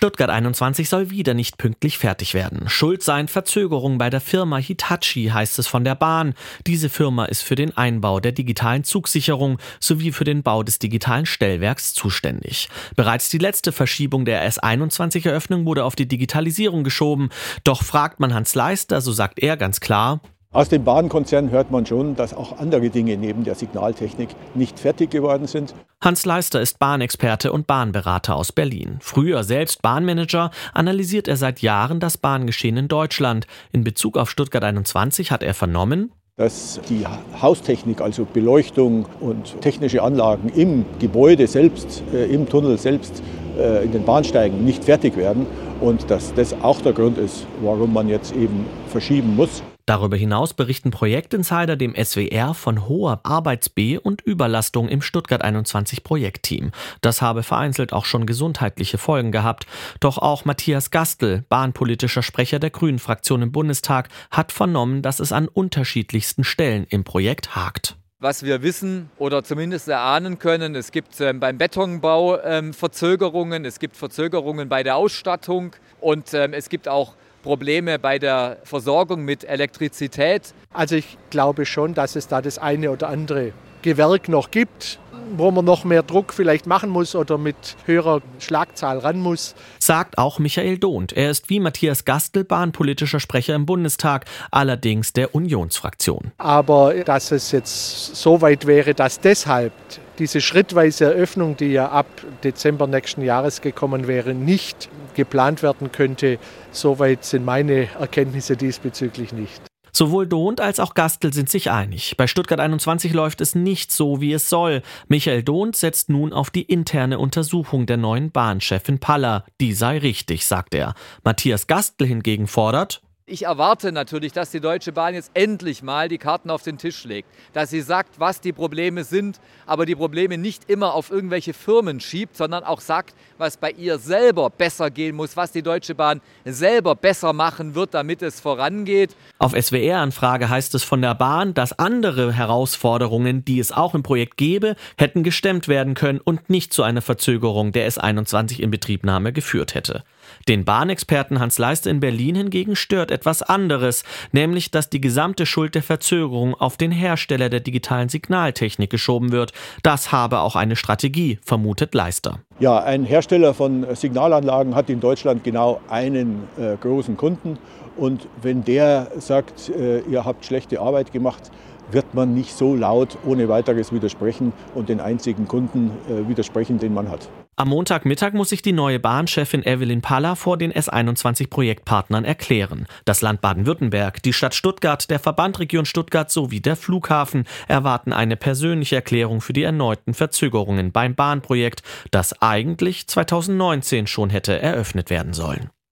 Stuttgart 21 soll wieder nicht pünktlich fertig werden. Schuld seien Verzögerungen bei der Firma Hitachi, heißt es von der Bahn. Diese Firma ist für den Einbau der digitalen Zugsicherung sowie für den Bau des digitalen Stellwerks zuständig. Bereits die letzte Verschiebung der S21-Eröffnung wurde auf die Digitalisierung geschoben. Doch fragt man Hans Leister, so sagt er ganz klar: Aus dem Bahnkonzern hört man schon, dass auch andere Dinge neben der Signaltechnik nicht fertig geworden sind. Hans Leister ist Bahnexperte und Bahnberater aus Berlin. Früher selbst Bahnmanager, analysiert er seit Jahren das Bahngeschehen in Deutschland. In Bezug auf Stuttgart 21 hat er vernommen, dass die Haustechnik, also Beleuchtung und technische Anlagen im Gebäude selbst, im Tunnel selbst, in den Bahnsteigen nicht fertig werden und dass das auch der Grund ist, warum man jetzt eben verschieben muss. Darüber hinaus berichten Projektinsider dem SWR von hoher Arbeits-B- und Überlastung im Stuttgart 21 Projektteam. Das habe vereinzelt auch schon gesundheitliche Folgen gehabt. Doch auch Matthias Gastl, bahnpolitischer Sprecher der Grünen-Fraktion im Bundestag, hat vernommen, dass es an unterschiedlichsten Stellen im Projekt hakt. Was wir wissen oder zumindest erahnen können, es gibt beim Betonbau Verzögerungen, es gibt Verzögerungen bei der Ausstattung und es gibt auch Probleme bei der Versorgung mit Elektrizität. Also ich glaube schon, dass es da das eine oder andere Gewerk noch gibt, wo man noch mehr Druck vielleicht machen muss oder mit höherer Schlagzahl ran muss. Sagt auch Michael Dohnt. Er ist wie Matthias Gastl bahnpolitischer Sprecher im Bundestag, allerdings der Unionsfraktion. Aber dass es jetzt so weit wäre, dass deshalb diese schrittweise Eröffnung, die ja ab Dezember nächsten Jahres gekommen wäre, nicht geplant werden könnte, soweit sind meine Erkenntnisse diesbezüglich nicht. Sowohl Dohnt als auch Gastl sind sich einig. Bei Stuttgart 21 läuft es nicht so, wie es soll. Michael Dohnt setzt nun auf die interne Untersuchung der neuen Bahnchefin Paller. Die sei richtig, sagt er. Matthias Gastl hingegen fordert: Ich erwarte natürlich, dass die Deutsche Bahn jetzt endlich mal die Karten auf den Tisch legt. Dass sie sagt, was die Probleme sind, aber die Probleme nicht immer auf irgendwelche Firmen schiebt, sondern auch sagt, was bei ihr selber besser gehen muss, was die Deutsche Bahn selber besser machen wird, damit es vorangeht. Auf SWR-Anfrage heißt es von der Bahn, dass andere Herausforderungen, die es auch im Projekt gäbe, hätten gestemmt werden können und nicht zu einer Verzögerung der S21 Inbetriebnahme geführt hätte. Den Bahnexperten Hans Leister in Berlin hingegen stört etwas anderes, nämlich dass die gesamte Schuld der Verzögerung auf den Hersteller der digitalen Signaltechnik geschoben wird. Das habe auch eine Strategie, vermutet Leister. Ja, ein Hersteller von Signalanlagen hat in Deutschland genau einen großen Kunden. Und wenn der sagt, ihr habt schlechte Arbeit gemacht, wird man nicht so laut ohne weiteres widersprechen und den einzigen Kunden widersprechen, den man hat. Am Montagmittag muss sich die neue Bahnchefin Evelyn Paller vor den S21-Projektpartnern erklären. Das Land Baden-Württemberg, die Stadt Stuttgart, der Verband Region Stuttgart sowie der Flughafen erwarten eine persönliche Erklärung für die erneuten Verzögerungen beim Bahnprojekt, das eigentlich 2019 schon hätte eröffnet werden sollen.